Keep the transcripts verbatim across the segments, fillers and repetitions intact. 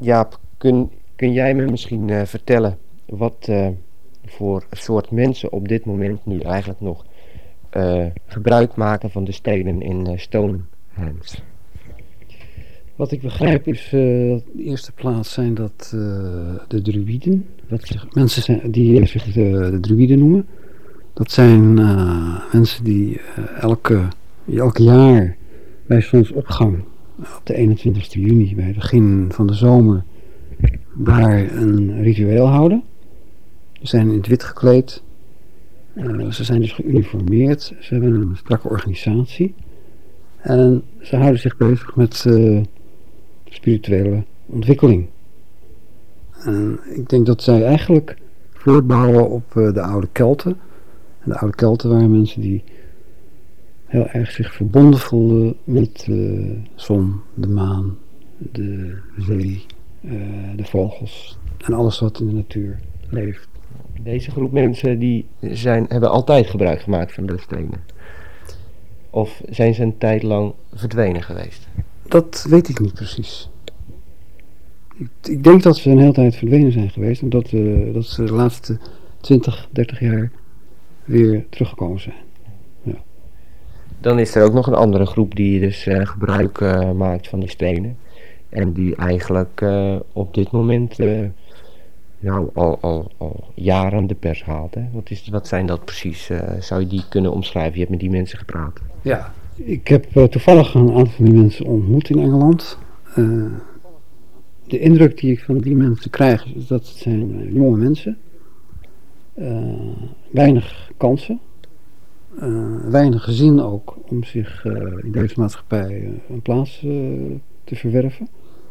Jaap, kun, kun jij me misschien uh, vertellen wat uh, voor soort mensen op dit moment nu eigenlijk nog uh, gebruik maken van de stenen in uh, Stonehenge? Wat ik begrijp is, uh, in de eerste plaats zijn dat uh, de druïden, dat zich, mensen zijn, die zich de, de druïden noemen. Dat zijn uh, mensen die uh, elke, elke jaar bij zonsopgang op de eenentwintigste juni, bij het begin van de zomer, daar een ritueel houden. Ze zijn in het wit gekleed. Uh, ze zijn dus geuniformeerd. Ze hebben een strakke organisatie. En ze houden zich bezig met uh, spirituele ontwikkeling. En ik denk dat zij eigenlijk voortbouwen op uh, de oude Kelten. En de oude Kelten waren mensen die heel erg zich verbonden voelden met de zon, de maan, de zee, uh, de vogels en alles wat in de natuur leeft. Deze groep mensen die zijn, hebben altijd gebruik gemaakt van de stenen? Of zijn ze een tijd lang verdwenen geweest? Dat weet ik niet precies. Ik, ik denk dat ze een hele tijd verdwenen zijn geweest, omdat uh, dat ze de laatste twintig, dertig jaar weer teruggekomen zijn. Ja. Dan is er ook nog een andere groep die dus uh, gebruik uh, maakt van die stenen. En die eigenlijk uh, op dit moment uh, nou, al, al, al jaren de pers haalt. Hè? Wat, is, wat zijn dat precies? Uh, zou je die kunnen omschrijven? Je hebt met die mensen gepraat. Ja, ik heb uh, toevallig een aantal van die mensen ontmoet in Engeland. Uh, de indruk die ik van die mensen krijg is dat het zijn uh, jonge mensen. Uh, weinig kansen. Uh, weinig zin ook om zich uh, in deze maatschappij uh, een plaats uh, te verwerven.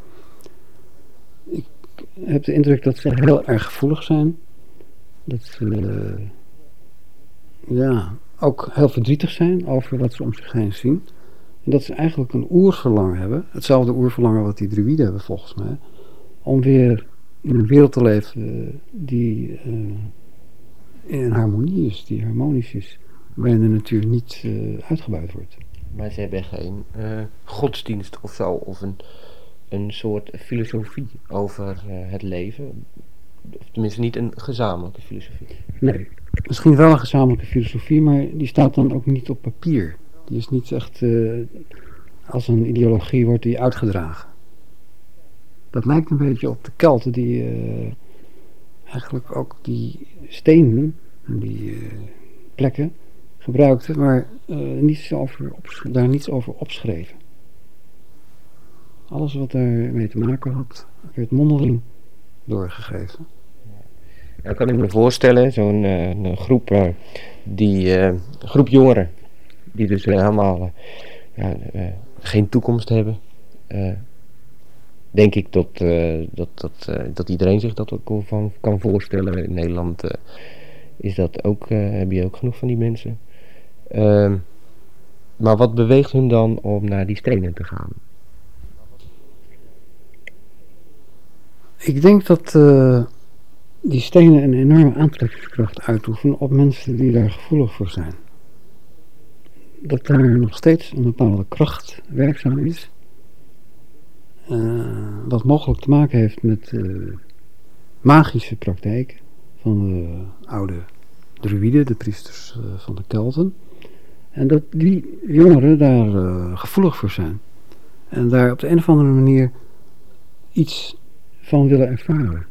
Ik heb de indruk dat ze heel erg gevoelig zijn. Dat ze uh, ja, ook heel verdrietig zijn over wat ze om zich heen zien. En dat ze eigenlijk een oerverlangen hebben. Hetzelfde oerverlangen wat die druïden hebben volgens mij. Om weer in een wereld te leven die uh, in harmonie is, die harmonisch is. Waarin de natuur niet uh, uitgebuit wordt. Maar ze hebben geen uh, godsdienst of zo, of een, een soort filosofie over uh, het leven. Of tenminste niet een gezamenlijke filosofie. Nee, misschien wel een gezamenlijke filosofie, maar die staat dan ook niet op papier. Die is niet echt uh, als een ideologie wordt die uitgedragen. Dat lijkt een beetje op de Kelten die uh, eigenlijk ook die stenen, die uh, plekken gebruikten, maar uh, niets over opsch- daar niets over opschreven. Alles wat daarmee te maken had, werd mondeling doorgegeven. Ja, kan ik me voorstellen, zo'n uh, een groep, uh, die, uh, groep jongeren, die dus uh, helemaal uh, ja, uh, geen toekomst hebben. Uh, denk ik dat, uh, dat, dat, uh, dat iedereen zich dat ook van kan voorstellen. In Nederland uh, is dat ook, uh, heb je ook genoeg van die mensen. Uh, maar wat beweegt hun dan om naar die stenen te gaan? Ik denk dat uh, die stenen een enorme aantrekkingskracht uitoefenen op mensen die daar gevoelig voor zijn. Dat daar nog steeds een bepaalde kracht werkzaam is. Uh, wat mogelijk te maken heeft met uh, magische praktijken van de oude druïden, de priesters uh, van de Kelten. En dat die jongeren daar uh, gevoelig voor zijn. En daar op de een of andere manier iets van willen ervaren.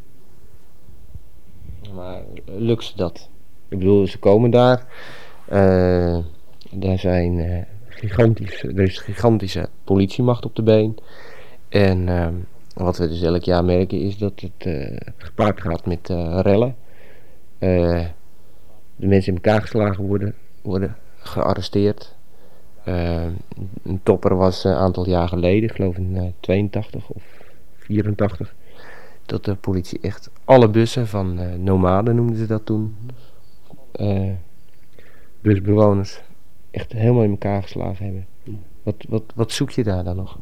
Maar lukt ze dat? Ik bedoel, ze komen daar. Uh, daar zijn uh, gigantische, er is gigantische politiemacht op de been. En uh, wat we dus elk jaar merken is dat het uh, gepaard gaat met uh, rellen. Uh, de mensen in elkaar geslagen worden, worden gearresteerd. Uh, een topper was een aantal jaar geleden, ik geloof in uh, tweeëntachtig of vierentachtig, dat de politie echt alle bussen van uh, nomaden noemden ze dat toen, uh, busbewoners, echt helemaal in elkaar geslagen hebben. Wat, wat, wat zoek je daar dan nog?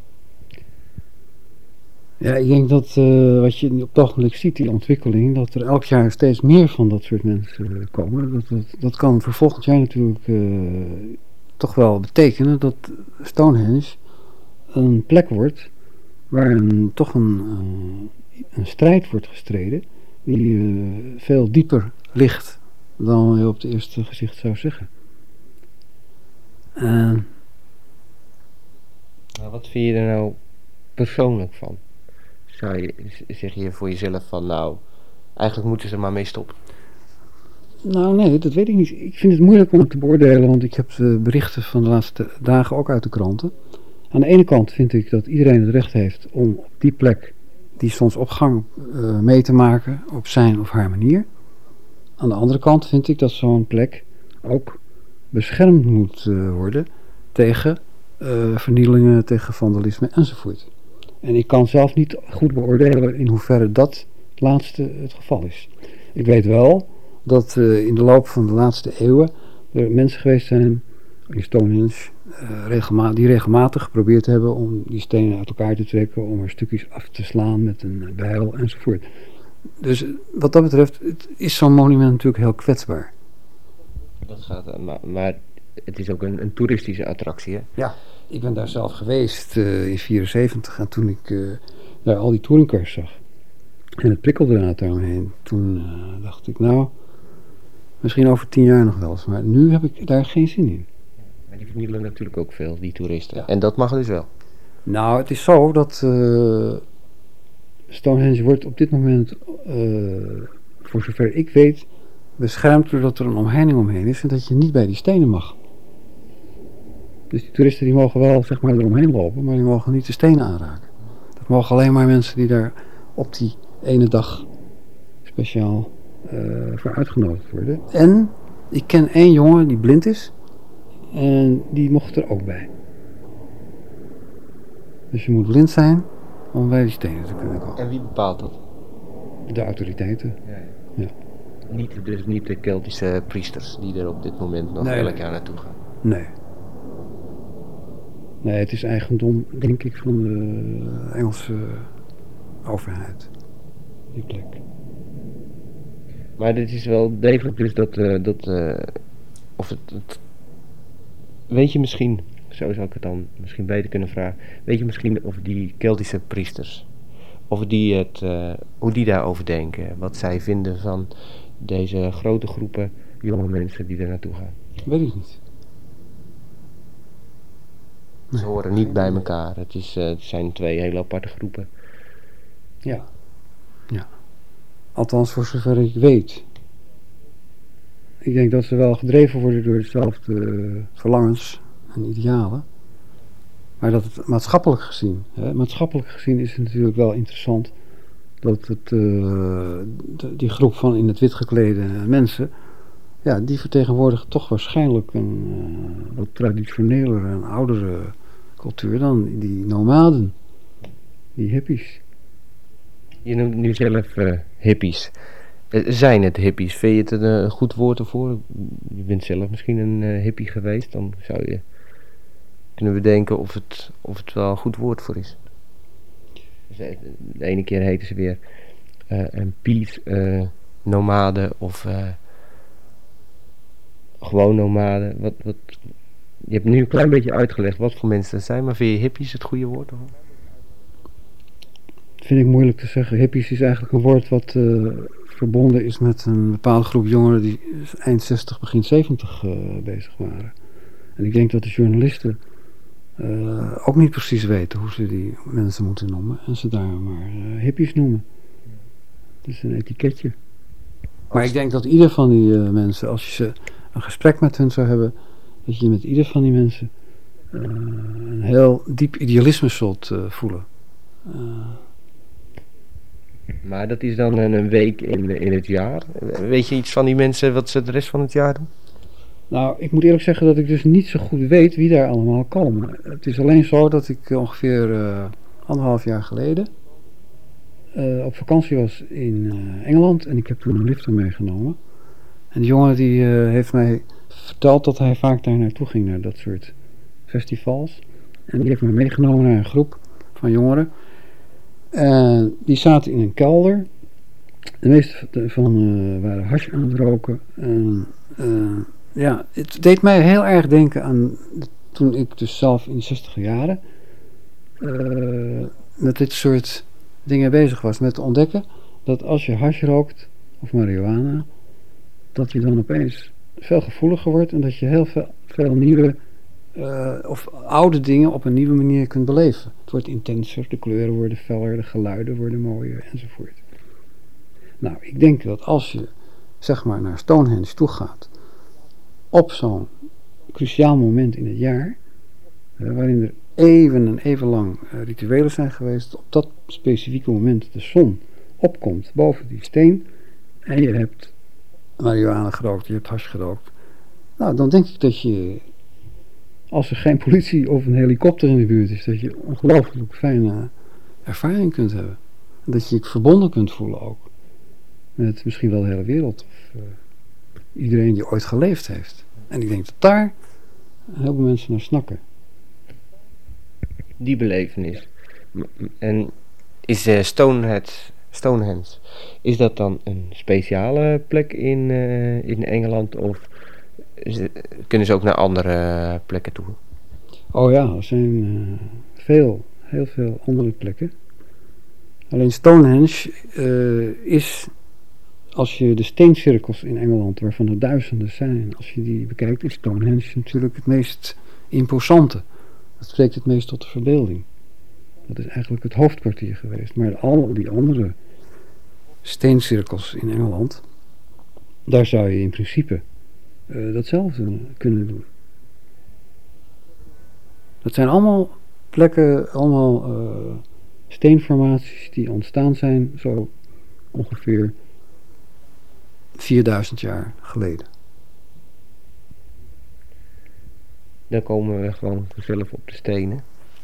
Ja, ik denk dat uh, wat je op het ogenblik ziet, die ontwikkeling, dat er elk jaar steeds meer van dat soort mensen uh, komen. Dat, dat, dat kan voor volgend jaar natuurlijk uh, toch wel betekenen dat Stonehenge een plek wordt waar een, toch een, uh, een strijd wordt gestreden die uh, veel dieper ligt dan je op het eerste gezicht zou zeggen. Uh, nou, wat vind je er nou persoonlijk van? Zou je, zeg je voor jezelf van nou, eigenlijk moeten ze er maar mee stoppen? Nou nee, dat weet ik niet. Ik vind het moeilijk om het te beoordelen, want ik heb de berichten van de laatste dagen ook uit de kranten. Aan de ene kant vind ik dat iedereen het recht heeft om op die plek die stond op gang uh, mee te maken op zijn of haar manier. Aan de andere kant vind ik dat zo'n plek ook beschermd moet uh, worden tegen uh, vernielingen, tegen vandalisme enzovoort. En ik kan zelf niet goed beoordelen in hoeverre dat laatste het geval is. Ik weet wel dat uh, in de loop van de laatste eeuwen er mensen geweest zijn in Stonehenge uh, regelma- die regelmatig geprobeerd hebben om die stenen uit elkaar te trekken, om er stukjes af te slaan met een bijl enzovoort. Dus wat dat betreft het is zo'n monument natuurlijk heel kwetsbaar. Dat gaat, maar, maar het is ook een, een toeristische attractie, hè? Ja, ik ben daar zelf geweest uh, in vierenzeventig en toen ik uh, daar al die touringcars zag en het prikkeldraad daaromheen, toen uh, dacht ik nou, misschien over tien jaar nog wel eens, maar nu heb ik daar geen zin in. Maar die vernielen natuurlijk ook veel, die toeristen. Ja. En dat mag dus wel. Nou, het is zo dat uh, Stonehenge wordt op dit moment, uh, voor zover ik weet, beschermd doordat er een omheining omheen is en dat je niet bij die stenen mag. Dus die toeristen die mogen wel zeg maar eromheen lopen, maar die mogen niet de stenen aanraken. Dat mogen alleen maar mensen die daar op die ene dag speciaal uh, voor uitgenodigd worden. En ik ken één jongen die blind is en die mocht er ook bij. Dus je moet blind zijn om bij die stenen te kunnen komen. En wie bepaalt dat? De autoriteiten. Ja, ja. Ja. Niet, dus niet de Keltische priesters die er op dit moment nog Nee, elk nee. jaar naartoe gaan. Nee. Nee, het is eigendom, denk ik, van de Engelse overheid. Die plek. Maar dit is wel degelijk dus dat, uh, dat uh, of het, het, weet je misschien, zo zou ik het dan misschien beter kunnen vragen, weet je misschien of die Keltische priesters, of die het, uh, hoe die daarover denken, wat zij vinden van deze grote groepen jonge mensen die er naartoe gaan? Weet ik niet. Ze horen niet bij elkaar, het, is, uh, het zijn twee hele aparte groepen. Ja. Ja. Althans, voor zover ik weet. Ik denk dat ze wel gedreven worden door dezelfde uh, verlangens en idealen. Maar dat het maatschappelijk gezien, hè, maatschappelijk gezien is het natuurlijk wel interessant dat het, uh, de, die groep van in het wit geklede mensen, ja, die vertegenwoordigen toch waarschijnlijk een uh, wat traditionelere en oudere cultuur dan die nomaden, die hippies. Je noemt nu zelf uh, hippies. Uh, zijn het hippies? Vind je het een uh, goed woord ervoor? Je bent zelf misschien een uh, hippie geweest. Dan zou je kunnen bedenken of het, of het wel een goed woord voor is. Dus de ene keer heten ze weer uh, een peace uh, nomade of uh, gewoon nomade. Wat, wat, je hebt nu een klein beetje uitgelegd wat voor mensen dat zijn, maar vind je hippies het goede woord ervoor? Vind ik moeilijk te zeggen. Hippies is eigenlijk een woord wat uh, verbonden is met een bepaalde groep jongeren die eind zestig, begin zeventig uh, bezig waren. En ik denk dat de journalisten uh, ook niet precies weten hoe ze die mensen moeten noemen. En ze daar maar uh, hippies noemen. Het is een etiketje. Maar ik denk dat ieder van die uh, mensen, als je ze een gesprek met hen zou hebben, dat je met ieder van die mensen uh, een heel diep idealisme zult uh, voelen. Uh, Maar dat is dan een week in, in het jaar. Weet je iets van die mensen wat ze de rest van het jaar doen? Nou, ik moet eerlijk zeggen dat ik dus niet zo goed weet wie daar allemaal komen. Het is alleen zo dat ik ongeveer uh, anderhalf jaar geleden uh, op vakantie was in uh, Engeland en ik heb toen een lifter meegenomen. En die jongen die uh, heeft mij verteld dat hij vaak daar naartoe ging, naar dat soort festivals. En die heeft me meegenomen naar een groep van jongeren. En die zaten in een kelder. De meeste van uh, waren hash aan het roken. En uh, ja, het deed mij heel erg denken aan toen ik dus zelf in de zestiger jaren uh, met dit soort dingen bezig was met te ontdekken dat als je hash rookt of marihuana, dat je dan opeens veel gevoeliger wordt en dat je heel veel, veel nieuwe uh, of oude dingen op een nieuwe manier kunt beleven. Het wordt intenser, de kleuren worden feller, de geluiden worden mooier enzovoort. Nou, ik denk dat als je zeg maar naar Stonehenge toe gaat op zo'n cruciaal moment in het jaar, uh, waarin er even en even lang uh, rituelen zijn geweest, op dat specifieke moment de zon opkomt boven die steen en je hebt marihuana gerookt, je hebt hash gerookt. Nou, dan denk ik dat je, als er geen politie of een helikopter in de buurt is, dat je ongelooflijk fijne ervaring kunt hebben. Dat je je verbonden kunt voelen ook. Met misschien wel de hele wereld. Of uh, iedereen die ooit geleefd heeft. En ik denk dat daar heel veel mensen naar snakken. Die belevenis. En is uh, Stonehenge, Stonehenge, is dat dan een speciale plek in, uh, in Engeland of is, kunnen ze ook naar andere plekken toe? Oh ja, er zijn uh, veel, heel veel andere plekken. Alleen Stonehenge uh, is, als je de steencirkels in Engeland, waarvan er duizenden zijn, als je die bekijkt, is Stonehenge natuurlijk het meest imposante. Dat spreekt het meest tot de verbeelding. Dat is eigenlijk het hoofdkwartier geweest. Maar al die andere steencirkels in Engeland, daar zou je in principe uh, datzelfde kunnen doen. Dat zijn allemaal plekken, allemaal uh, steenformaties die ontstaan zijn zo ongeveer vierduizend jaar geleden. Dan komen we gewoon vanzelf op de stenen.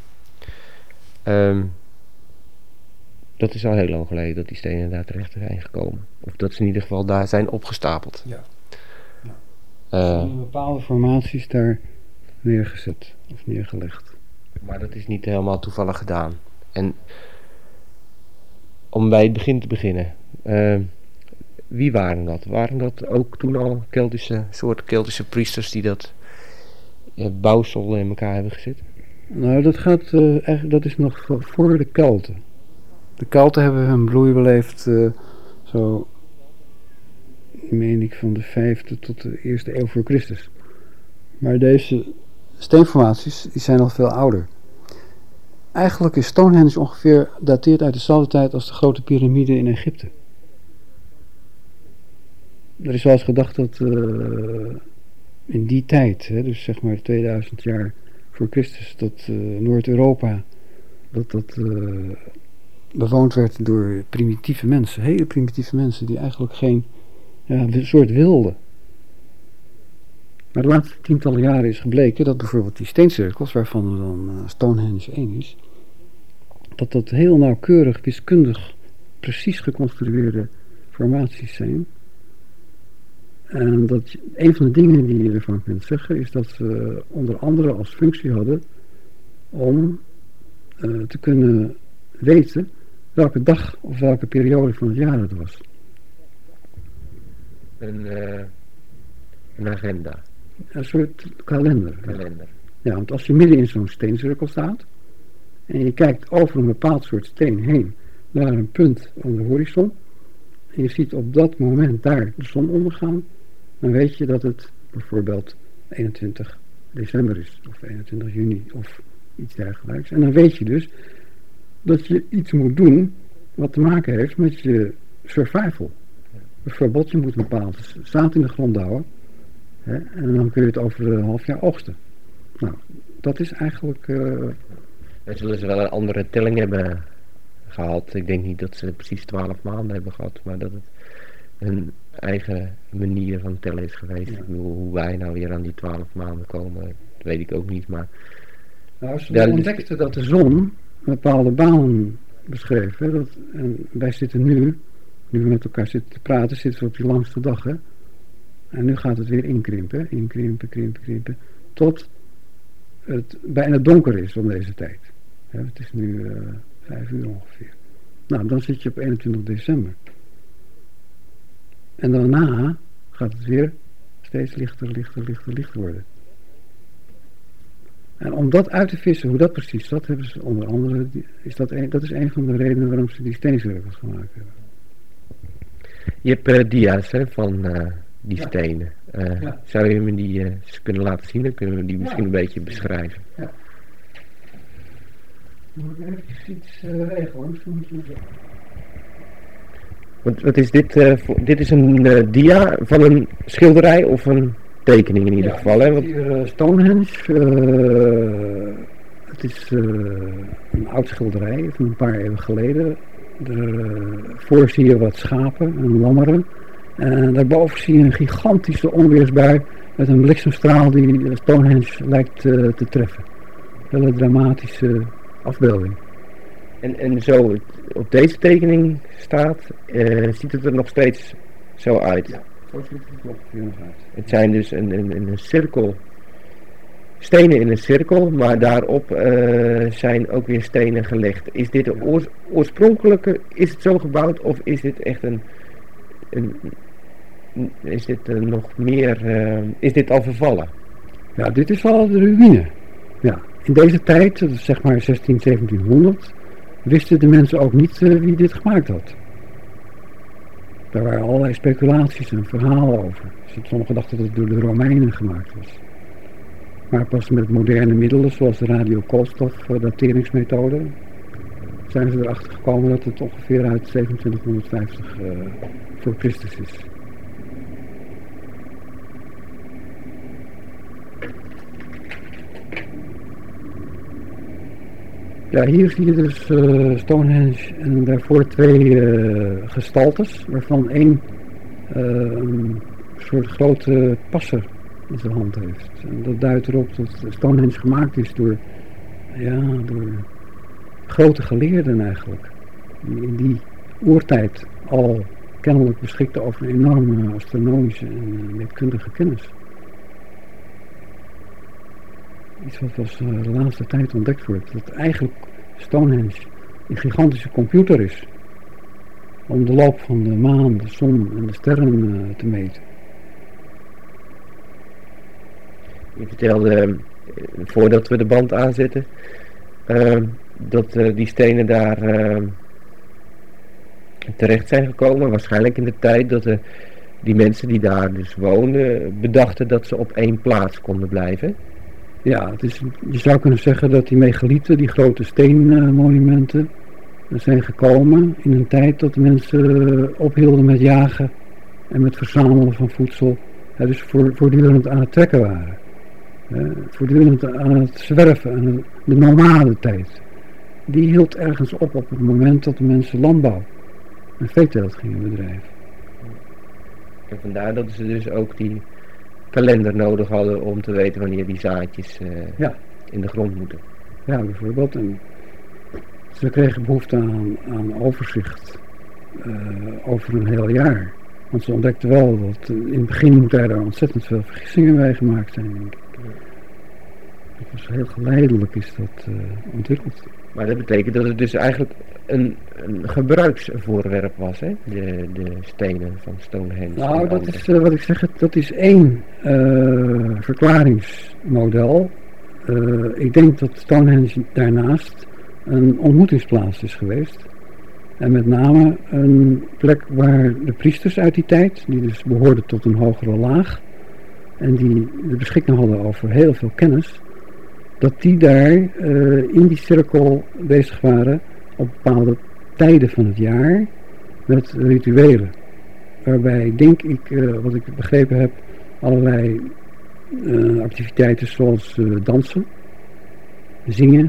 Um, dat is al heel lang geleden dat die stenen daar terecht zijn gekomen. Of dat ze in ieder geval daar zijn opgestapeld. Ja. ja. Uh, Er zijn bepaalde formaties daar neergezet of neergelegd. Maar dat is niet helemaal toevallig gedaan. En om bij het begin te beginnen. Uh, wie waren dat? Waren dat ook toen al Keltische, soort Keltische priesters die dat uh, bouwsel in elkaar hebben gezet? Nou, dat gaat uh, eigenlijk, dat is nog voor de Kelten. De Kelten hebben hun bloei beleefd uh, zo, meen ik, van de vijfde tot de eerste eeuw voor Christus. Maar deze steenformaties, die zijn al veel ouder. Eigenlijk is Stonehenge ongeveer dateert uit dezelfde tijd als de grote piramide in Egypte. Er is wel eens gedacht dat uh, in die tijd, hè, dus zeg maar tweeduizend jaar voor Christus, dat uh, Noord-Europa dat dat uh, bewoond werd door primitieve mensen, hele primitieve mensen die eigenlijk geen ja, een soort wilden. Maar de laatste tientallen jaren is gebleken dat bijvoorbeeld die steencirkels, waarvan er dan uh, Stonehenge één is, dat dat heel nauwkeurig, wiskundig, precies geconstrueerde formaties zijn. En dat een van de dingen die je ervan kunt zeggen is dat ze onder andere als functie hadden om uh, te kunnen weten welke dag of welke periode van het jaar het was. Een, uh, een agenda. Een soort kalender. kalender. Ja, want als je midden in zo'n steencirkel staat en je kijkt over een bepaald soort steen heen naar een punt aan de horizon en je ziet op dat moment daar de zon ondergaan, dan weet je dat het bijvoorbeeld eenentwintig december is of eenentwintig juni of iets dergelijks. En dan weet je dus dat je iets moet doen wat te maken heeft met je survival. Bijvoorbeeld, je moet een bepaalde zaad in de grond houden, hè, en dan kun je het over een half jaar oogsten. Nou, dat is eigenlijk... Uh... En zullen ze wel een andere telling hebben gehad. Ik denk niet dat ze precies twaalf maanden hebben gehad, maar dat het hun eigen manier van tellen is geweest. Ja. Ik bedoel, hoe wij nou weer aan die twaalf maanden komen, dat weet ik ook niet, maar... Nou, ze ja, ontdekten dat de zon een bepaalde baan beschreef. Hè, dat, en wij zitten nu, nu we met elkaar zitten te praten, zitten we op die langste dag. Hè? En nu gaat het weer inkrimpen, inkrimpen, krimpen, krimpen, tot het bijna donker is om deze tijd. Hè, het is nu uh, vijf uur ongeveer. Nou, dan zit je op eenentwintig december. En daarna gaat het weer steeds lichter, lichter, lichter, lichter worden. En om dat uit te vissen, hoe dat precies zat, hebben ze onder andere, is dat, een, dat is een van de redenen waarom ze die steencirkels gemaakt hebben. Je hebt uh, dia's hè, van uh, die ja. stenen. Uh, Ja. Zou je me die uh, eens kunnen laten zien? Dan kunnen we die misschien ja. een beetje beschrijven. Ja. Moet ik even iets uh, regelen? Wat, wat is dit? Uh, voor, dit is een uh, dia van een schilderij of een tekening in ieder ja, geval. Hè? Wat... Hier uh, Stonehenge. Uh, het is uh, een oud schilderij van een paar eeuwen geleden. Daarvoor zie je wat schapen en lammeren. En daarboven zie je een gigantische onweersbui met een bliksemstraal die Stonehenge lijkt uh, te treffen. Een hele dramatische afbeelding. En, en zo op deze tekening staat, uh, ziet het er nog steeds zo uit. Ja, zo ziet het ongeveer nog uit. Het zijn dus een, een, een cirkel, stenen in een cirkel, maar daarop uh, zijn ook weer stenen gelegd. Is dit de oors, oorspronkelijke, is het zo gebouwd of is dit echt een, een is dit uh, nog meer, uh, is dit al vervallen? Ja, dit is al de ruïne. Ja, in deze tijd, dat is zeg maar zestien, zeventienhonderd, wisten de mensen ook niet uh, wie dit gemaakt had. Daar waren allerlei speculaties en verhalen over. Sommigen dachten dat het door de Romeinen gemaakt was. Maar pas met moderne middelen, zoals de radiokoolstof-dateringsmethode, zijn ze erachter gekomen dat het ongeveer uit zevenentwintighonderdvijftig uh, voor Christus is. Ja, hier zie je dus uh, Stonehenge en daarvoor twee uh, gestaltes, waarvan één uh, een soort grote passer in zijn hand heeft. En dat duidt erop dat Stonehenge gemaakt is door, ja, door grote geleerden eigenlijk. Die in die oertijd al kennelijk beschikten over een enorme astronomische en meetkundige kennis. Iets wat pas uh, de laatste tijd ontdekt wordt. Dat eigenlijk Stonehenge een gigantische computer is. Om de loop van de maan, de zon en de sterren uh, te meten. Je vertelde, uh, voordat we de band aanzetten, uh, dat uh, die stenen daar uh, terecht zijn gekomen. Waarschijnlijk in de tijd dat uh, die mensen die daar dus woonden, bedachten dat ze op één plaats konden blijven. Ja, het is, je zou kunnen zeggen dat die megalieten, die grote steenmonumenten, uh, zijn gekomen in een tijd dat de mensen uh, ophielden met jagen en met verzamelen van voedsel. Uh, dus voor, voortdurend aan het trekken waren. Uh, voortdurend aan het zwerven, aan de nomadentijd. Die hield ergens op op het moment dat de mensen landbouw en veeteelt gingen bedrijven. En vandaar dat ze dus ook die kalender nodig hadden om te weten wanneer die zaadjes uh, ja. in de grond moeten. Ja, bijvoorbeeld. En ze kregen behoefte aan, aan overzicht uh, over een heel jaar. Want ze ontdekten wel dat uh, in het begin moet er ontzettend veel vergissingen bij gemaakt zijn, denk ik. Ja. Dat was heel geleidelijk is dat uh, ontwikkeld. Maar dat betekent dat het dus eigenlijk een, een gebruiksvoorwerp was, hè? De, de stenen van Stonehenge. Nou, dat is uh, wat ik zeg, dat is één uh, verklaringsmodel. Uh, ik denk dat Stonehenge daarnaast een ontmoetingsplaats is geweest. En met name een plek waar de priesters uit die tijd, die dus behoorden tot een hogere laag, en die de beschikking hadden over heel veel kennis, dat die daar uh, in die cirkel bezig waren op bepaalde tijden van het jaar met rituelen. Waarbij, denk ik, uh, wat ik begrepen heb, allerlei uh, activiteiten zoals uh, dansen, zingen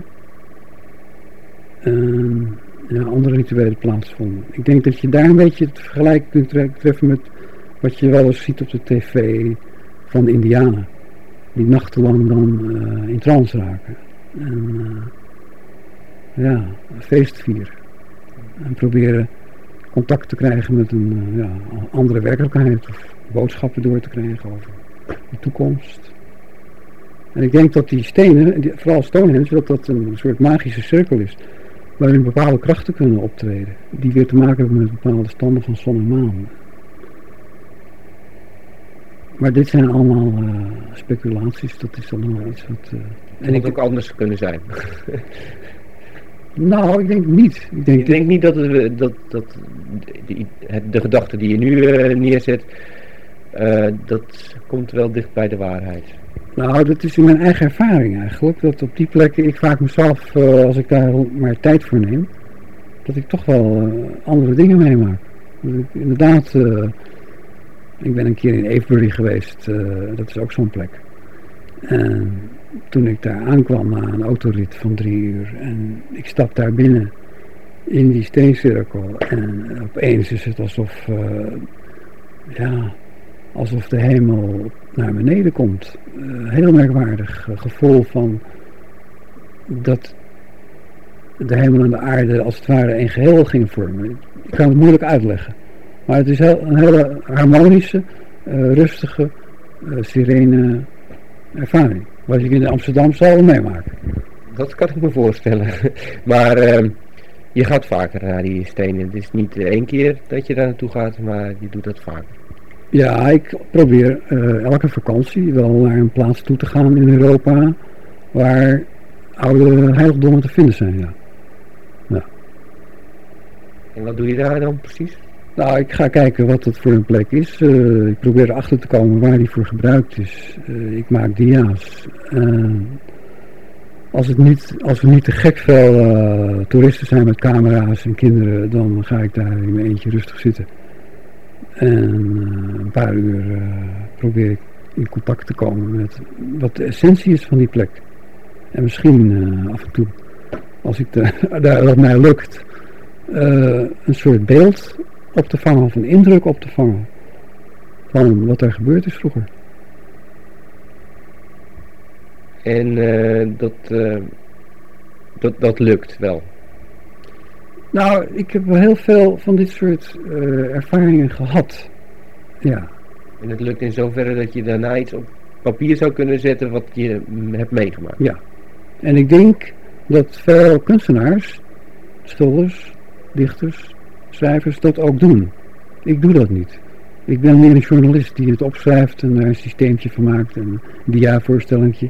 en ja, andere rituelen plaatsvonden. Ik denk dat je daar een beetje het vergelijk kunt treffen met wat je wel eens ziet op de tv van de Indianen. Die nachtenlang dan uh, in trance raken. En uh, ja, een feest vieren. En proberen contact te krijgen met een uh, ja, andere werkelijkheid. Of boodschappen door te krijgen over de toekomst. En ik denk dat die stenen, die, vooral Stonehenge, dat dat een soort magische cirkel is. Waarin bepaalde krachten kunnen optreden. Die weer te maken hebben met bepaalde standen van zon en maan. maar dit zijn allemaal uh, speculaties, dat is allemaal iets wat... Uh, en het ook anders kunnen zijn. Nou, ik denk niet. Ik denk, ik denk niet dat, het, dat, dat de, de gedachte die je nu uh, neerzet, uh, dat komt wel dicht bij de waarheid. Nou, dat is in mijn eigen ervaring eigenlijk, dat op die plekken ik vaak mezelf, uh, als ik daar maar tijd voor neem, dat ik toch wel uh, andere dingen meemaak. Dat ik inderdaad, uh, ik ben een keer in Avebury geweest, uh, dat is ook zo'n plek. En toen ik daar aankwam na een autorit van drie uur en ik stap daar binnen in die steencirkel en opeens is het alsof, uh, ja, alsof de hemel naar beneden komt. Uh, heel merkwaardig uh, gevoel van dat de hemel en de aarde als het ware een geheel gingen vormen. Ik kan het moeilijk uitleggen. Maar het is heel, een hele harmonische, uh, rustige, uh, serene ervaring. Wat ik in Amsterdam zal meemaken. Dat kan ik me voorstellen. Maar uh, je gaat vaker naar die stenen. Het is niet één keer dat je daar naartoe gaat, maar je doet dat vaker. Ja, ik probeer uh, elke vakantie wel naar een plaats toe te gaan in Europa waar oude heiligdommen te vinden zijn, ja. ja. En wat doe je daar dan precies? Nou, ik ga kijken wat het voor een plek is. Uh, ik probeer erachter te komen waar die voor gebruikt is. Uh, ik maak dia's. Uh, als, het niet, als er niet te gek veel uh, toeristen zijn met camera's en kinderen, dan ga ik daar in mijn eentje rustig zitten. En uh, een paar uur uh, probeer ik in contact te komen met wat de essentie is van die plek. En misschien uh, af en toe, als ik de, daar, dat mij lukt, uh, een soort beeld op te vangen of een indruk op te vangen van wat er gebeurd is vroeger. En uh, dat, uh, dat, dat lukt wel? Nou, ik heb wel heel veel van dit soort uh, ervaringen gehad. Ja. En het lukt in zoverre dat je daarna iets op papier zou kunnen zetten wat je hebt meegemaakt? Ja. En ik denk dat veel kunstenaars, schilders, dichters, schrijvers dat ook doen. Ik doe dat niet. Ik ben meer een journalist die het opschrijft en daar een systeemtje van maakt en een dia-voorstellingje.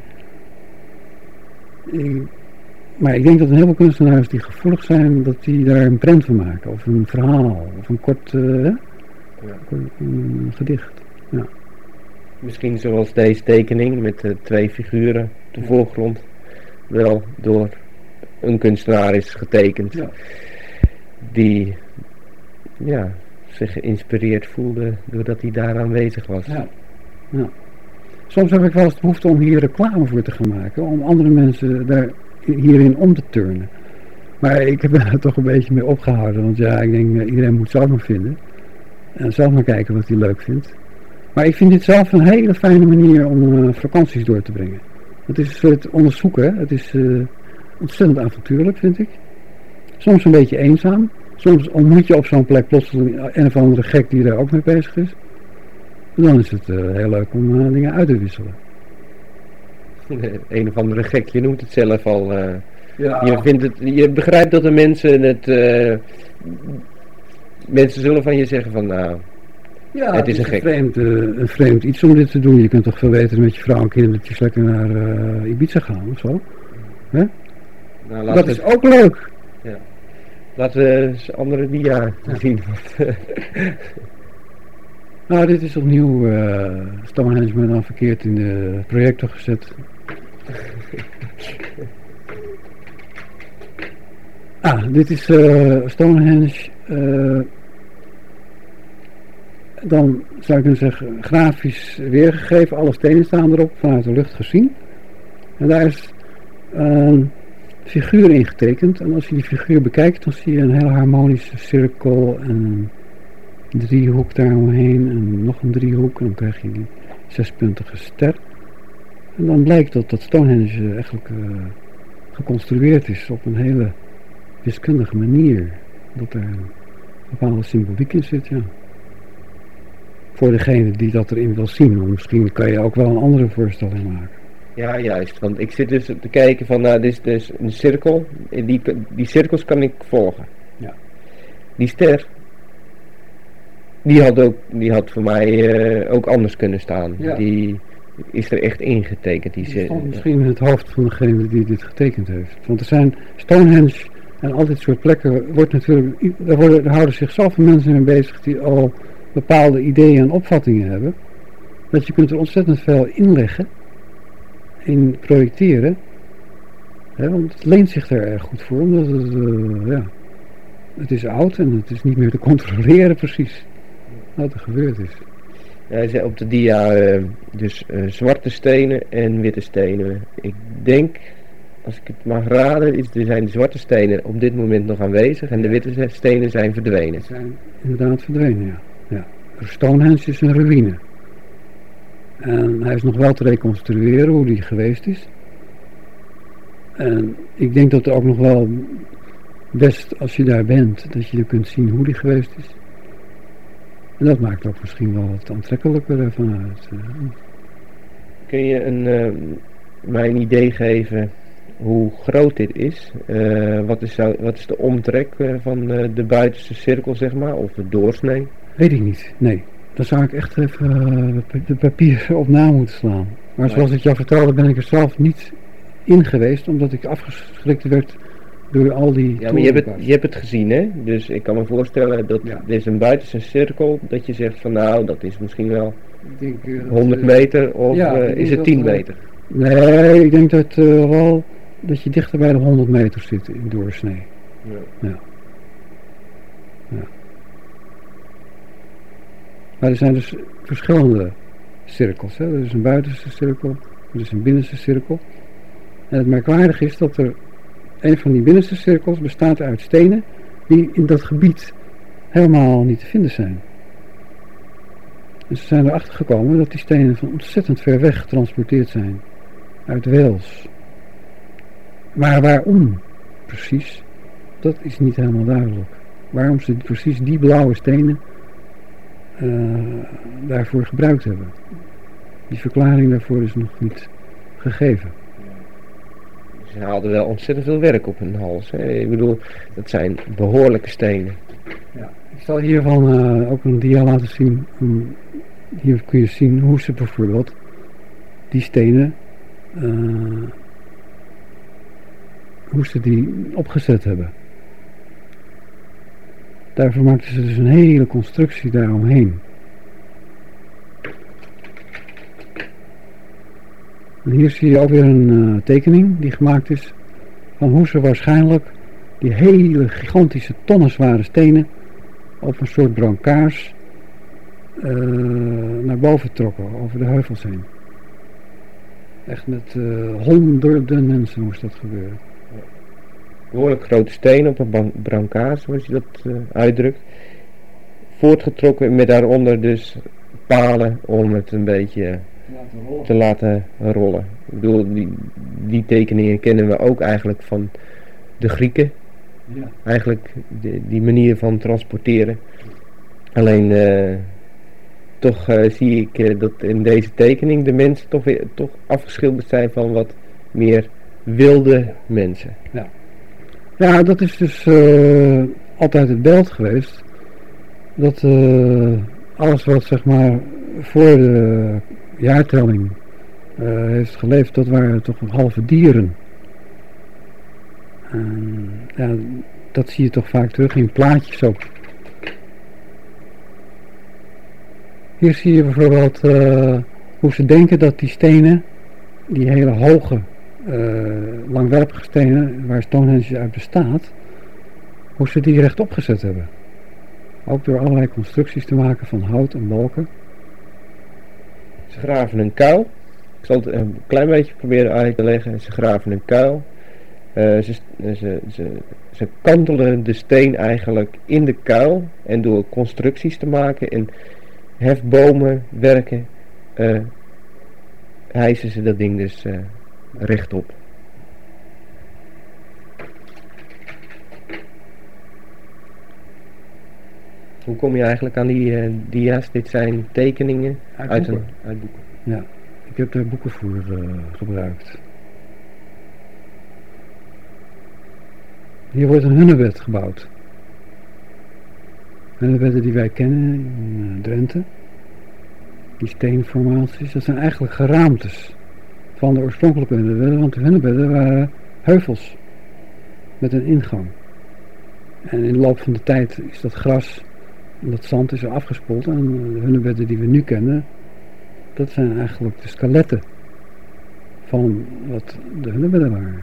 Ik, maar ik denk dat een heleboel kunstenaars die gevoelig zijn, dat die daar een prent van maken. Of een verhaal, of een kort uh, ja. een, een gedicht. Ja. Misschien zoals deze tekening met de twee figuren op de voorgrond. Wel door een kunstenaar is getekend. Ja. Die ja, zich geïnspireerd voelde doordat hij daar aanwezig was. Ja. Ja. Soms heb ik wel eens de behoefte om hier reclame voor te gaan maken. Om andere mensen daar hierin om te turnen. Maar ik heb er toch een beetje mee opgehouden. Want ja, ik denk iedereen moet zelf maar vinden. En zelf maar kijken wat hij leuk vindt. Maar ik vind dit zelf een hele fijne manier om uh, vakanties door te brengen. Het is een soort onderzoeken. Het is uh, ontzettend avontuurlijk, vind ik. Soms een beetje eenzaam. Soms ontmoet je op zo'n plek plotseling een of andere gek die daar ook mee bezig is. En dan is het uh, heel leuk om uh, dingen uit te wisselen. Een of andere gek, je noemt het zelf al. Uh, ja. je, vindt het, je begrijpt dat de mensen het... Uh, mensen zullen van je zeggen van nou... Ja, het is een gek. Een vreemd, uh, een vreemd iets om dit te doen. Je kunt toch veel beter met je vrouw en kindertjes lekker naar uh, Ibiza gaan of zo. Hè? Nou, dat is ook leuk. Ja. Laten we eens andere dia ja. zien. Nou, dit is opnieuw uh, Stonehenge dan verkeerd in de projector gezet. Ah, dit is uh, Stonehenge. Uh, dan zou ik kunnen zeggen grafisch weergegeven. Alle stenen staan erop, vanuit de lucht gezien. En daar is een figuur ingetekend. En als je die figuur bekijkt, dan zie je een heel harmonische cirkel en een driehoek daaromheen en nog een driehoek. En dan krijg je die zespuntige ster. En dan blijkt dat dat Stonehenge eigenlijk uh, geconstrueerd is op een hele wiskundige manier. Dat er een bepaalde symboliek in zit, ja. Voor degene die dat erin wil zien. Want misschien kan je ook wel een andere voorstelling maken. Ja, juist. Want ik zit dus te kijken van, nou, dit is dus een cirkel. En die, die cirkels kan ik volgen. Ja. Die ster, die had, ook, die had voor mij uh, ook anders kunnen staan. Ja. Die is er echt ingetekend. Die, Die stond misschien in het hoofd van degene die dit getekend heeft. Want er zijn Stonehenge en al dit soort plekken, wordt natuurlijk, daar, worden, daar houden zich zoveel mensen mee bezig die al bepaalde ideeën en opvattingen hebben. Dat je kunt er ontzettend veel inleggen, in projecteren. Hè, want het leent zich er erg goed voor, omdat het, uh, ja, het is oud en het is niet meer te controleren precies wat er gebeurd is. Ja, hij zei op de dia uh, dus uh, zwarte stenen en witte stenen. Ik denk, als ik het mag raden, is, er zijn de zwarte stenen op dit moment nog aanwezig en de witte stenen zijn verdwenen. Ze zijn inderdaad verdwenen, ja. ja. Stonehenge is een ruïne. En hij is nog wel te reconstrueren hoe die geweest is. En ik denk dat er ook nog wel best, als je daar bent, dat je er kunt zien hoe die geweest is. En dat maakt ook misschien wel wat aantrekkelijker ervan uit. Kun je een, uh, mij een idee geven hoe groot dit is? Uh, wat, is wat is de omtrek uh, van uh, de buitenste cirkel, zeg maar, of de doorsnee? Weet ik niet, nee. Daar zou ik echt even uh, de papier op na moeten slaan. Maar zoals ik jou vertelde, ben ik er zelf niet in geweest, omdat ik afgeschrikt werd door al die... Ja, maar je hebt, het, je hebt het gezien, hè? Dus ik kan me voorstellen dat ja. Er is een buitenste cirkel, dat je zegt van nou, dat is misschien wel ik denk, uh, honderd meter of ja, uh, is het tien meter? Nee, ik denk dat uh, wel dat je dichter bij de honderd meter zit in doorsnee. Ja. Ja. Ja. Maar er zijn dus verschillende cirkels. Hè? Er is een buitenste cirkel, er is een binnenste cirkel. En het merkwaardige is dat er een van die binnenste cirkels bestaat uit stenen die in dat gebied helemaal niet te vinden zijn. En ze zijn erachter gekomen dat die stenen van ontzettend ver weg getransporteerd zijn. Uit Wales. Maar waarom precies, dat is niet helemaal duidelijk. Waarom ze precies die blauwe stenen uh, daarvoor gebruikt hebben. Die verklaring daarvoor is nog niet gegeven. Ze haalden wel ontzettend veel werk op hun hals. Hè? Ik bedoel, dat zijn behoorlijke stenen. Ja, ik zal hiervan uh, ook een dia laten zien. Um, hier kun je zien hoe ze bijvoorbeeld die stenen, uh, hoe ze die opgezet hebben. Daarvoor maakten ze dus een hele constructie daaromheen. En hier zie je ook weer een uh, tekening die gemaakt is van hoe ze waarschijnlijk die hele gigantische tonnenzware stenen op een soort brancards uh, naar boven trokken, over de heuvels heen. Echt met uh, honderden mensen moest dat gebeuren. Behoorlijk grote stenen op een brancard, zoals je dat uh, uitdrukt. Voortgetrokken met daaronder dus palen om het een beetje laten te laten rollen. Ik bedoel, die, die tekeningen kennen we ook eigenlijk van de Grieken. Ja. Eigenlijk de, die manier van transporteren. Alleen uh, toch uh, zie ik uh, dat in deze tekening de mensen toch weer toch afgeschilderd zijn van wat meer wilde mensen. Ja, ja dat is dus uh, altijd het beeld geweest. Dat uh, alles wat zeg maar voor de jaartelling uh, heeft geleefd, dat waren toch halve dieren. En, ja, dat zie je toch vaak terug in plaatjes ook. Hier zie je bijvoorbeeld uh, hoe ze denken dat die stenen, die hele hoge, uh, langwerpige stenen, waar Stonehenge uit bestaat, hoe ze die rechtop gezet hebben. Ook door allerlei constructies te maken van hout en balken. Ze graven een kuil. Ik zal het een klein beetje proberen uit te leggen. Ze graven een kuil. Uh, ze, ze, ze, ze kantelen de steen eigenlijk in de kuil. En door constructies te maken en hefbomen werken, uh, hijsen ze dat ding dus uh, rechtop. Hoe kom je eigenlijk aan die uh, dia's? Dit zijn tekeningen uit, uit, boeken. Een, uit boeken. Ja, ik heb daar boeken voor uh, gebruikt. Hier wordt een hunnebed gebouwd. Hunebedden die wij kennen in uh, Drenthe, die steenformaties, dat zijn eigenlijk geraamtes van de oorspronkelijke hunebedden, want de hunebedden waren heuvels met een ingang. En in de loop van de tijd is dat gras en dat zand is er afgespoeld en de hunebedden die we nu kennen, dat zijn eigenlijk de skeletten van wat de hunebedden waren.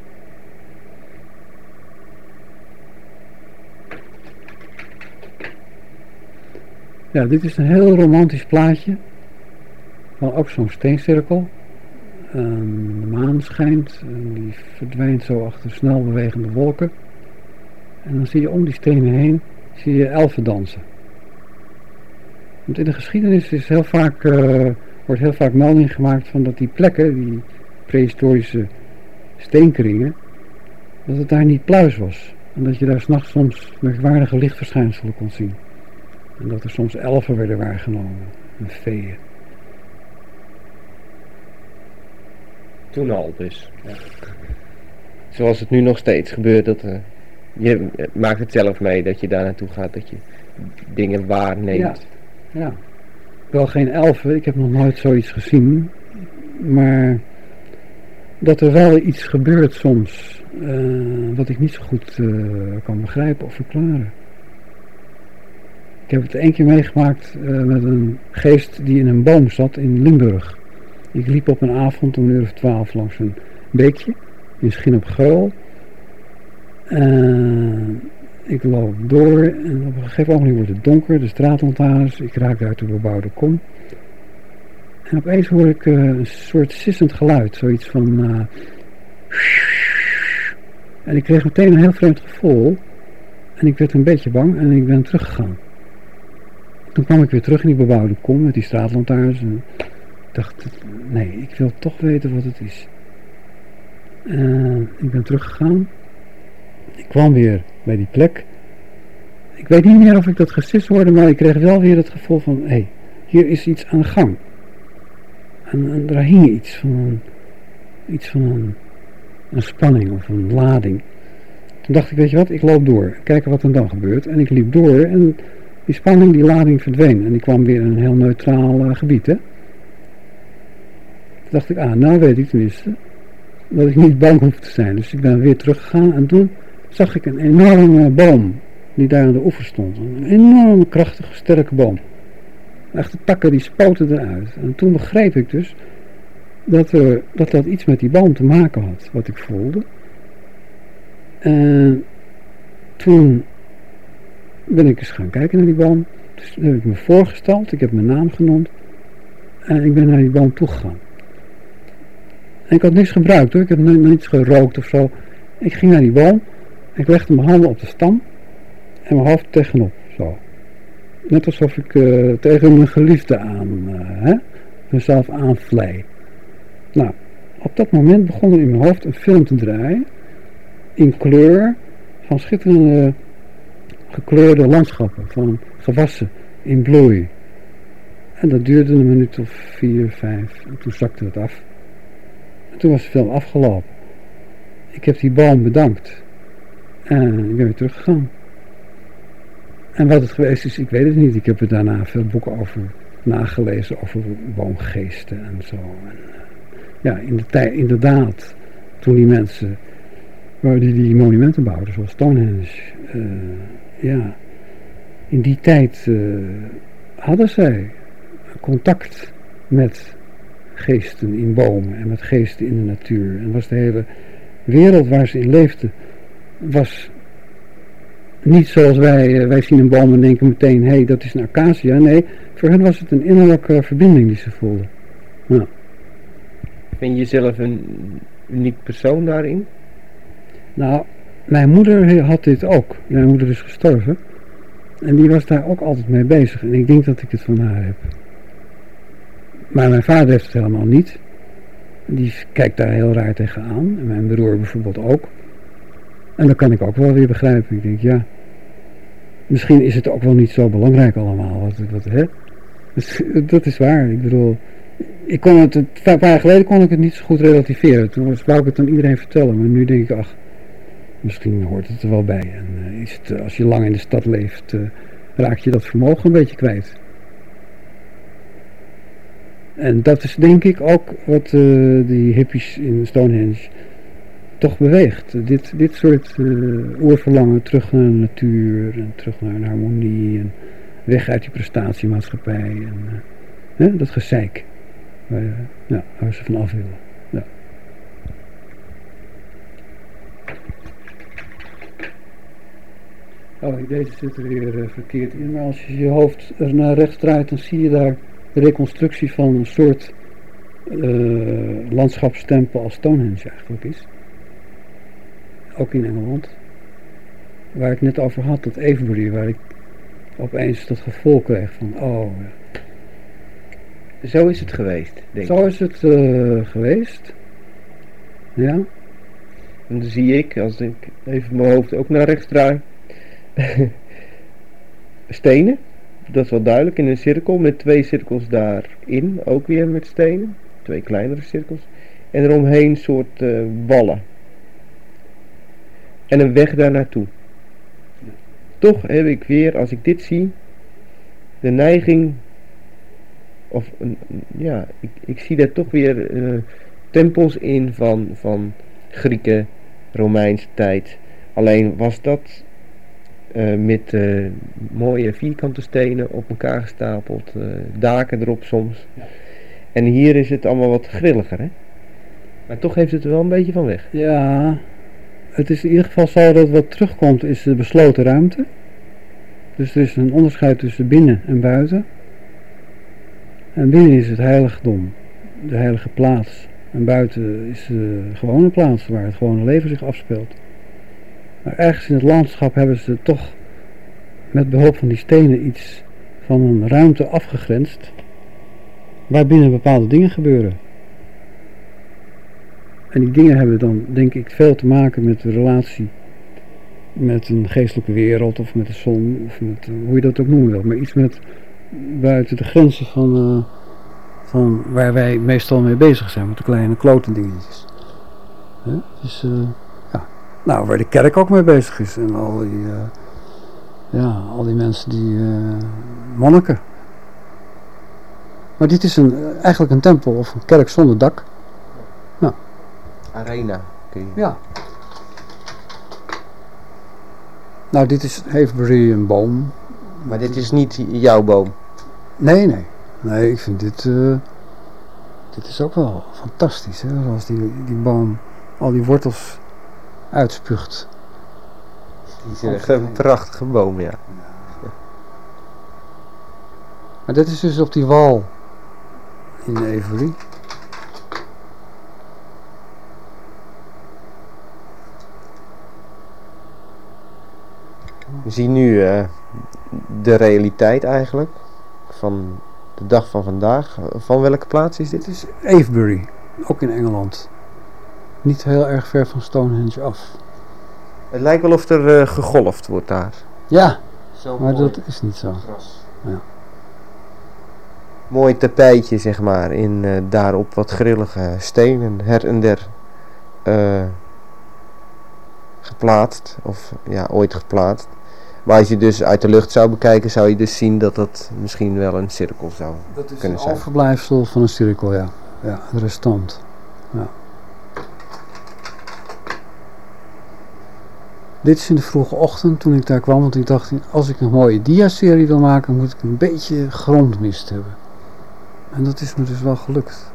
Ja, dit is een heel romantisch plaatje van ook zo'n steencirkel. Um, de maan schijnt en die verdwijnt zo achter snel bewegende wolken. En dan zie je om die stenen heen, zie je elfen dansen. Want in de geschiedenis is heel vaak, uh, wordt heel vaak melding gemaakt van dat die plekken, die prehistorische steenkringen, dat het daar niet pluis was. En dat je daar 's nachts soms merkwaardige lichtverschijnselen kon zien. En dat er soms elfen werden waargenomen en feeën. Toen al dus. Ja. Zoals het nu nog steeds gebeurt, dat uh, je maakt het zelf mee dat je daar naartoe gaat, dat je dingen waarneemt. Ja, ja. Wel geen elfen, ik heb nog nooit zoiets gezien, maar dat er wel iets gebeurt soms, uh, wat ik niet zo goed uh, kan begrijpen of verklaren. Ik heb het één keer meegemaakt uh, met een geest die in een boom zat in Limburg. Ik liep op een avond om een uur of twaalf langs een beekje in Schin op Geul. Uh, ik loop door en op een gegeven moment wordt het donker, de straatlantaarns, ik raak uit de bebouwde kom. En opeens hoor ik uh, een soort sissend geluid, zoiets van... Uh, en ik kreeg meteen een heel vreemd gevoel. En ik werd een beetje bang en ik ben teruggegaan. Toen kwam ik weer terug in die bebouwde kom met die straatlantaarns. En ik dacht, nee, ik wil toch weten wat het is. Uh, ik ben teruggegaan. Ik kwam weer bij die plek. Ik weet niet meer of ik dat gesis hoorde, maar ik kreeg wel weer het gevoel van, hé, hey, hier is iets aan de gang. En, en daar hing iets van, een, iets van een, een spanning of een lading. Toen dacht ik, weet je wat, ik loop door. Kijken wat er dan gebeurt. En ik liep door en die spanning, die lading verdween. En ik kwam weer in een heel neutraal uh, gebied, hè. Toen dacht ik, ah, nou weet ik tenminste dat ik niet bang hoef te zijn. Dus ik ben weer teruggegaan en toen zag ik een enorme boom die daar aan de oever stond. Een enorme, krachtige, sterke boom. Echt de takken die spoten eruit. En toen begreep ik dus dat, er, dat dat iets met die boom te maken had, wat ik voelde. En toen ben ik eens gaan kijken naar die boom. Dus heb ik me voorgesteld, ik heb mijn naam genoemd. En ik ben naar die boom toegegaan. En ik had niks gebruikt hoor, ik heb nog niets gerookt of zo. Ik ging naar die boom, ik legde mijn handen op de stam en mijn hoofd tegenop, zo. Net alsof ik uh, tegen mijn geliefde aan, uh, hè, mezelf aanvlei. Nou, op dat moment begon er in mijn hoofd een film te draaien, in kleur, van schitterende gekleurde landschappen, van gewassen in bloei. En dat duurde een minuut of vier, vijf, en toen zakte het af. En toen was de film afgelopen. Ik heb die boom bedankt. En ik ben weer teruggegaan. En wat het geweest is, ik weet het niet. Ik heb er daarna veel boeken over nagelezen, over boomgeesten en zo. En, ja, in de tijd, inderdaad, toen die mensen, die die monumenten bouwden, zoals Stonehenge, uh, ja, in die tijd uh, hadden zij contact met geesten in bomen en met geesten in de natuur. En was de hele wereld waar ze in leefden, was niet zoals wij, wij zien een boom en denken meteen, hé, hey, dat is een acacia. Nee, voor hen was het een innerlijke verbinding die ze voelden. Ja. Vind je jezelf een uniek persoon daarin? Nou, mijn moeder had dit ook. Mijn moeder is gestorven. En die was daar ook altijd mee bezig. En ik denk dat ik het van haar heb. Maar mijn vader heeft het helemaal niet. Die kijkt daar heel raar tegenaan. En mijn broer bijvoorbeeld ook. En dat kan ik ook wel weer begrijpen. Ik denk, ja, misschien is het ook wel niet zo belangrijk allemaal. Wat, wat, hè? Dus, dat is waar. Ik bedoel, ik kon het, een paar jaar geleden kon ik het niet zo goed relativeren. Toen wou ik het aan iedereen vertellen. Maar nu denk ik, ach, misschien hoort het er wel bij. En uh, is het, als je lang in de stad leeft, uh, raak je dat vermogen een beetje kwijt. En dat is denk ik ook wat uh, die hippies in Stonehenge toch beweegt. Dit, dit soort uh, oerverlangen terug naar de natuur en terug naar een harmonie en weg uit die prestatiemaatschappij en uh, hè, dat gezeik waar, uh, ja, waar ze van af willen. Ja. Oh, deze zit er weer uh, verkeerd in, maar als je je hoofd er naar rechts draait, dan zie je daar de reconstructie van een soort uh, landschapstempel als Stonehenge eigenlijk is. Ook in Engeland. Waar ik net over had, dat Avebury, waar ik opeens dat gevoel kreeg van, oh. Zo is het geweest, denk ik. Zo is het uh, geweest. Ja. En dan zie ik, als ik even mijn hoofd ook naar rechts draai, stenen. Dat is wel duidelijk, in een cirkel met twee cirkels daarin, ook weer met stenen. Twee kleinere cirkels. En eromheen een soort uh, wallen. En een weg daar naartoe. Ja. Toch heb ik weer, als ik dit zie, de neiging, of ja, ik, ik zie daar toch weer uh, tempels in van, van Grieken, Romeinse tijd. Alleen was dat uh, met uh, mooie vierkante stenen op elkaar gestapeld, uh, daken erop soms. Ja. En hier is het allemaal wat grilliger, hè? Maar toch heeft het er wel een beetje van weg. Ja, het is in ieder geval zo dat wat terugkomt is de besloten ruimte. Dus er is een onderscheid tussen binnen en buiten. En binnen is het heiligdom, de heilige plaats. En buiten is de gewone plaats waar het gewone leven zich afspeelt. Maar ergens in het landschap hebben ze toch met behulp van die stenen iets van een ruimte afgegrensd. Waarbinnen bepaalde dingen gebeuren. En die dingen hebben dan denk ik veel te maken met de relatie met een geestelijke wereld of met de zon of met hoe je dat ook noemen wil. Maar iets met buiten de grenzen van, uh, van waar wij meestal mee bezig zijn, met de kleine klote dingetjes. Huh? Dus uh, ja, nou waar de kerk ook mee bezig is en al die, uh, ja, al die mensen die uh, monniken. Maar dit is een, eigenlijk een tempel of een kerk zonder dak. Nou. Arena. Kun je... Ja. Nou, dit is Avebury een boom. Maar dit is niet jouw boom? Nee, nee. Nee, ik vind dit... Uh, dit is ook wel fantastisch, hè. Zoals die, die boom al die wortels uitspuugt. Die is echt een prachtige boom, ja. Ja. Maar dit is dus op die wal in Avebury. We zien nu uh, de realiteit eigenlijk van de dag van vandaag. Van welke plaats is dit? Dit is Avebury, ook in Engeland. Niet heel erg ver van Stonehenge af. Het lijkt wel of er uh, gegolfd wordt daar. Ja, zo maar mooi. Dat is niet zo. Ja. Mooi tapijtje zeg maar, in uh, daarop wat grillige stenen her en der uh, geplaatst. Of ja, ooit geplaatst. Maar als je dus uit de lucht zou bekijken, zou je dus zien dat dat misschien wel een cirkel zou dat is kunnen een zijn. overblijfsel van een cirkel, ja. Ja, de restant. Ja. Dit is in de vroege ochtend toen ik daar kwam, want ik dacht, als ik een mooie dia-serie wil maken, moet ik een beetje grondmist hebben. En dat is me dus wel gelukt.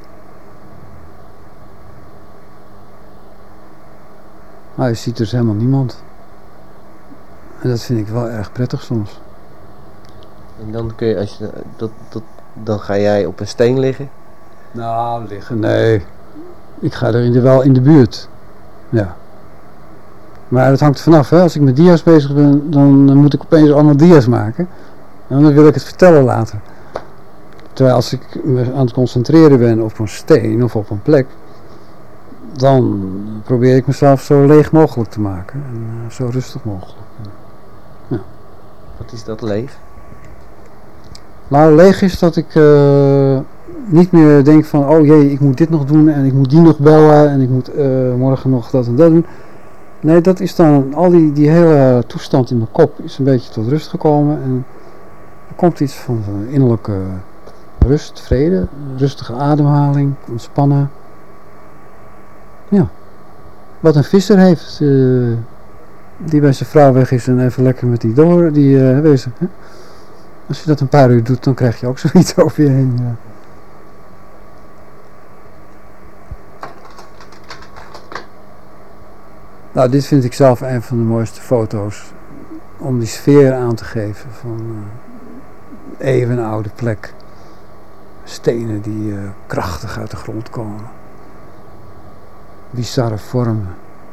Maar je ziet dus helemaal niemand. En dat vind ik wel erg prettig soms. En dan kun je, als je dat, dat, dan ga jij op een steen liggen? Nou, liggen, nee. Ik ga er in de, wel in de buurt. Ja. Maar het hangt er vanaf, hè. Als ik met dia's bezig ben, dan moet ik opeens allemaal dia's maken. En dan wil ik het vertellen later. Terwijl als ik me aan het concentreren ben op een steen of op een plek, dan probeer ik mezelf zo leeg mogelijk te maken. En uh, zo rustig mogelijk. Ja. Wat is dat, leeg? Nou, leeg is dat ik uh, niet meer denk van, oh jee, ik moet dit nog doen en ik moet die nog bellen en ik moet uh, morgen nog dat en dat doen. Nee, dat is dan, al die, die hele toestand in mijn kop is een beetje tot rust gekomen en Er komt iets van zo'n innerlijke rust, vrede, rustige ademhaling, ontspannen. Ja. Wat een visser heeft, uh, die bij zijn vrouw weg is en even lekker met die door, die uh, wezen. Hè? Als je dat een paar uur doet, dan krijg je ook zoiets over je heen. Ja. Nou, dit vind ik zelf een van de mooiste foto's. Om die sfeer aan te geven van uh, even een oude plek. Stenen die uh, krachtig uit de grond komen. Bizarre vormen.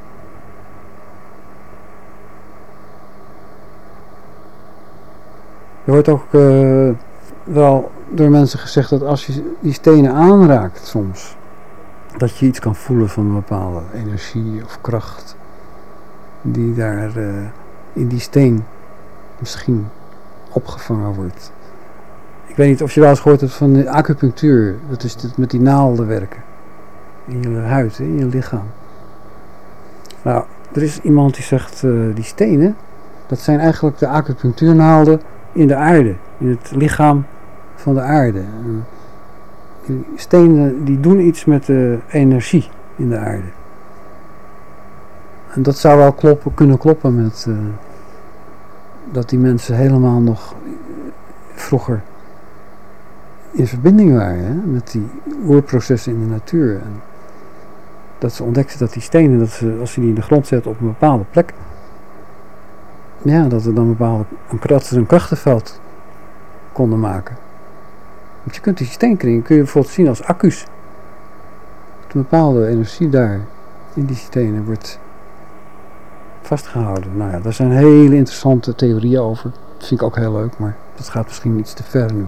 Er wordt ook uh, wel door mensen gezegd dat als je die stenen aanraakt soms, dat je iets kan voelen van een bepaalde energie of kracht die daar uh, in die steen misschien opgevangen wordt. Ik weet niet of je wel eens gehoord hebt van de acupunctuur. Dat is het met die naalden werken. In je huid, in je lichaam. Nou, er is iemand die zegt, uh, die stenen, dat zijn eigenlijk de acupunctuurnaalden in de aarde. In het lichaam van de aarde. En die stenen die doen iets met de energie in de aarde. En dat zou wel kloppen, kunnen kloppen met uh, dat die mensen helemaal nog vroeger in verbinding waren, hè, met die oerprocessen in de natuur. En dat ze ontdekten dat die stenen, dat ze, als ze die in de grond zetten op een bepaalde plek, ja, dat er dan een bepaalde, dat ze een krachtenveld konden maken. Want je kunt die steenkring, kun je bijvoorbeeld zien als accu's. Een bepaalde energie daar in die stenen wordt vastgehouden. Nou ja, daar zijn hele interessante theorieën over. Dat vind ik ook heel leuk, maar dat gaat misschien iets te ver nu.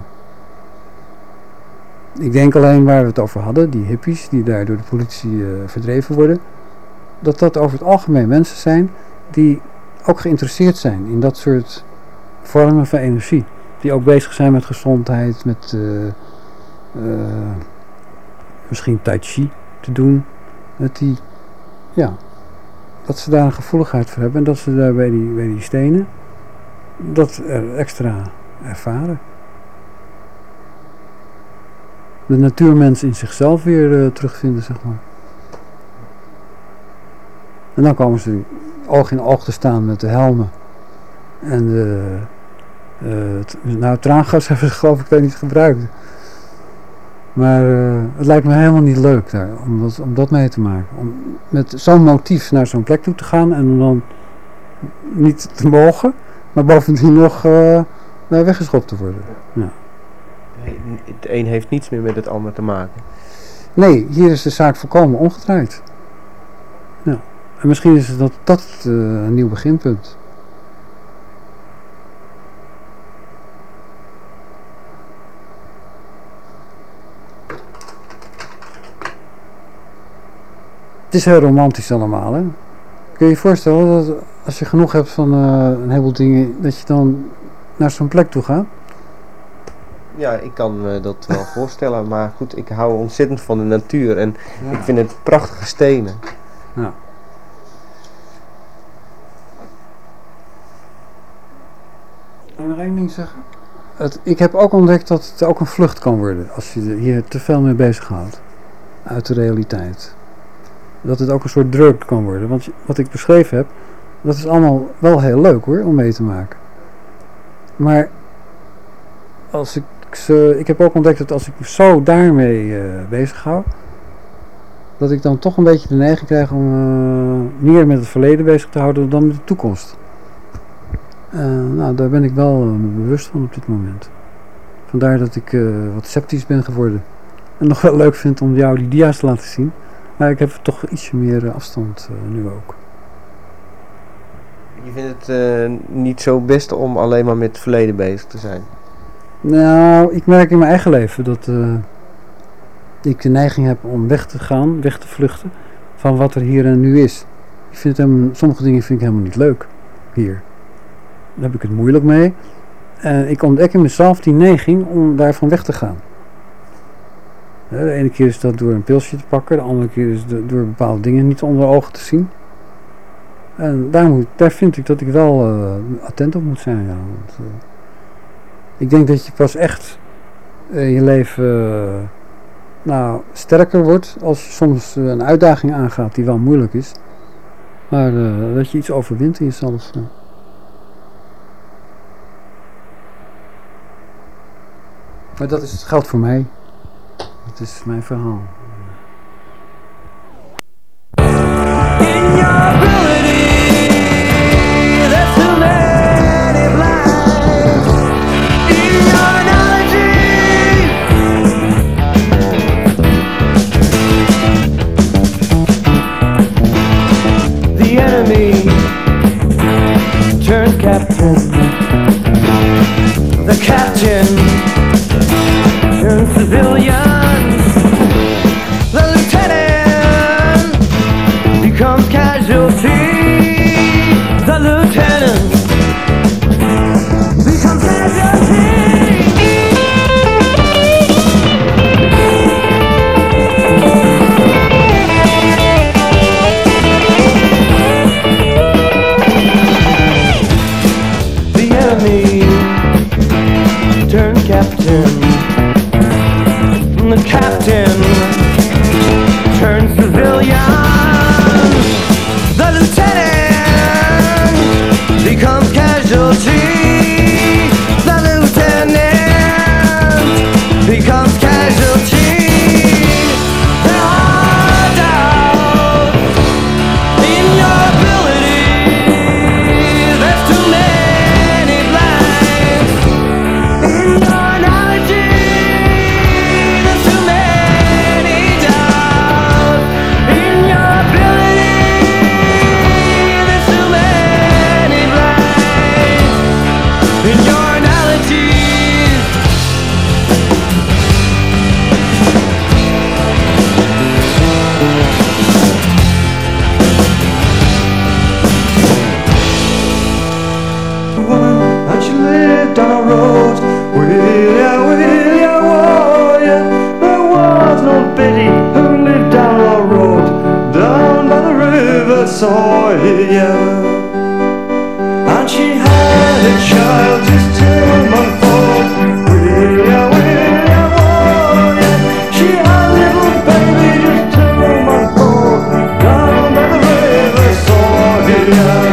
Ik denk alleen waar we het over hadden, die hippies die daar door de politie uh, verdreven worden, dat dat over het algemeen mensen zijn die ook geïnteresseerd zijn in dat soort vormen van energie. Die ook bezig zijn met gezondheid, met uh, uh, misschien tai chi te doen. Met die, ja, dat ze daar een gevoeligheid voor hebben en dat ze daar bij die, bij die stenen dat er extra ervaren. De natuurmens in zichzelf weer uh, terugvinden, zeg maar. En dan komen ze oog in oog te staan met de helmen. En de, uh, t- nou, traangas hebben ze geloof ik daar niet gebruikt. Maar uh, het lijkt me helemaal niet leuk daar, om dat, om dat mee te maken. Om met zo'n motief naar zo'n plek toe te gaan en dan niet te mogen, maar bovendien nog uh, weggeschopt te worden. Ja. Het een heeft niets meer met het ander te maken. Nee, hier is de zaak volkomen omgedraaid. Ja. En misschien is dat, dat uh, een nieuw beginpunt. Het is heel romantisch allemaal, hè? Kun je je voorstellen dat als je genoeg hebt van uh, een heleboel dingen, dat je dan naar zo'n plek toe gaat? Ja, ik kan me dat wel voorstellen, maar goed, ik hou ontzettend van de natuur en ja. Ik vind het prachtige stenen. Ja. Wil je nog één ding zeggen? Het, ik heb ook ontdekt dat het ook een vlucht kan worden als je er hier te veel mee bezighoudt. Uit de realiteit. Dat het ook een soort druk kan worden. Want wat ik beschreven heb, dat is allemaal wel heel leuk hoor, om mee te maken. Maar als ik ze, ik heb ook ontdekt dat als ik me zo daarmee uh, bezig hou, dat ik dan toch een beetje de neiging krijg om uh, meer met het verleden bezig te houden dan met de toekomst. Uh, nou, daar ben ik wel uh, bewust van op dit moment. Vandaar dat ik uh, wat sceptisch ben geworden. En nog wel leuk vind om jou die dia's te laten zien. Maar ik heb toch ietsje meer uh, afstand uh, nu ook. Je vindt het uh, niet zo best om alleen maar met het verleden bezig te zijn? Nou, ik merk in mijn eigen leven dat uh, ik de neiging heb om weg te gaan, weg te vluchten van wat er hier en nu is. Ik vind het hem, sommige dingen vind ik helemaal niet leuk hier. Daar heb ik het moeilijk mee. En ik ontdek in mezelf die neiging om daarvan weg te gaan. De ene keer is dat door een pilsje te pakken, de andere keer is het door bepaalde dingen niet onder ogen te zien. En daar, moet, daar vind ik dat ik wel uh, attent op moet zijn. Ja. Want, uh, Ik denk dat je pas echt uh, je leven uh, nou, sterker wordt als je soms uh, een uitdaging aangaat die wel moeilijk is. Maar uh, dat je iets overwint in jezelf. Uh. Maar dat is, geldt voor mij. Dat is mijn verhaal. Captain, the captain turns civilian. The lieutenant becomes casualty. The lieutenant becomes casualty. Captain, the captain turns civilian. The lieutenant becomes casualty. The lieutenant becomes casualty. There are doubts in your ability. There's too many blanks in your Soya, and she had a child just two months old. Willia, Willia, Willia, she had a little baby just two months old. Down by the river Soya.